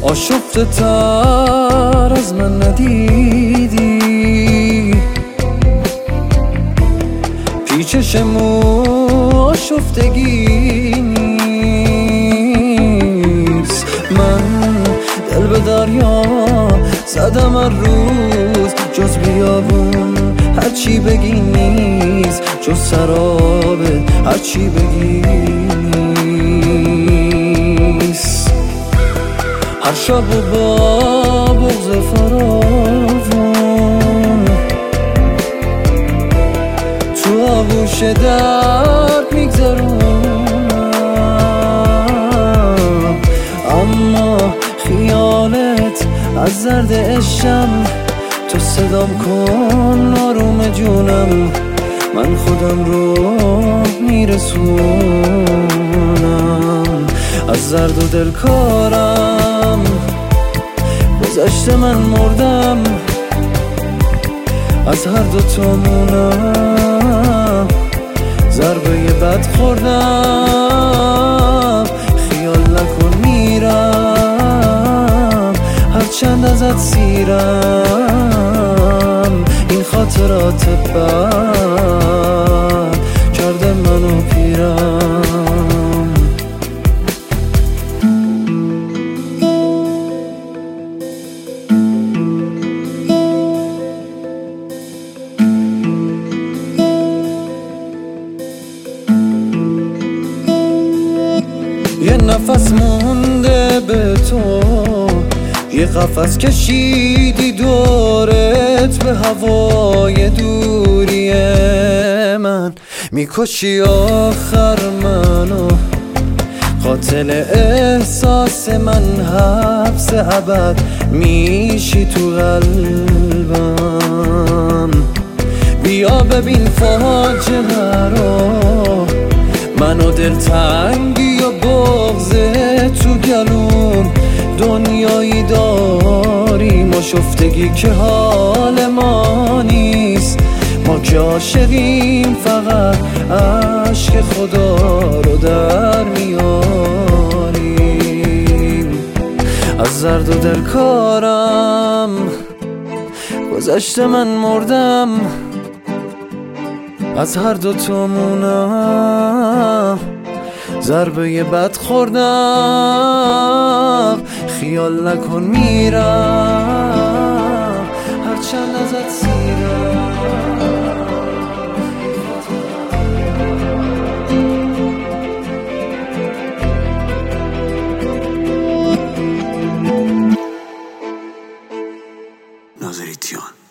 آشفته تر از من ندیدی، پیچش مو آشفتگی نیست. من دل به دریا زدم هر روز، جز بیابون هرچی بگی نیست، جز سرابه هرچی بگی نیست. هر شب و با بغض فراوان تو آغوش درد میگذرونم، اما خیالت از زرد عشقم. تو صدام کن آروم جونم، من خودم رو میرسونم. از زرد و دلکارم گذشته من مردم، از هر دو تامونم ضربه بد خوردم. خیال نکن میرم، هرچند ازت سیرم. این خاطرات بد کرده منو پیرم. یه نفس مونده به تو، یه قفس کشیدی دورت به هوای دوری من. میکشی آخر منو، قاتل احساس من، حبس ابد میشی تو قلبم. بیا ببین فاجعه رو، منو دلتنگی و بغضه تو گلوم. دنیایی داریم آشفتگی که حال ما نیست. ما که عاشقیم فقط عشق خدا رو در میاریم. از زرد و دلکارم گذشته من مردم، از هر دو تامونم ضربه بد خوردم. خیال نکن میرم، هرچند ازت سیرم. ناظریتیان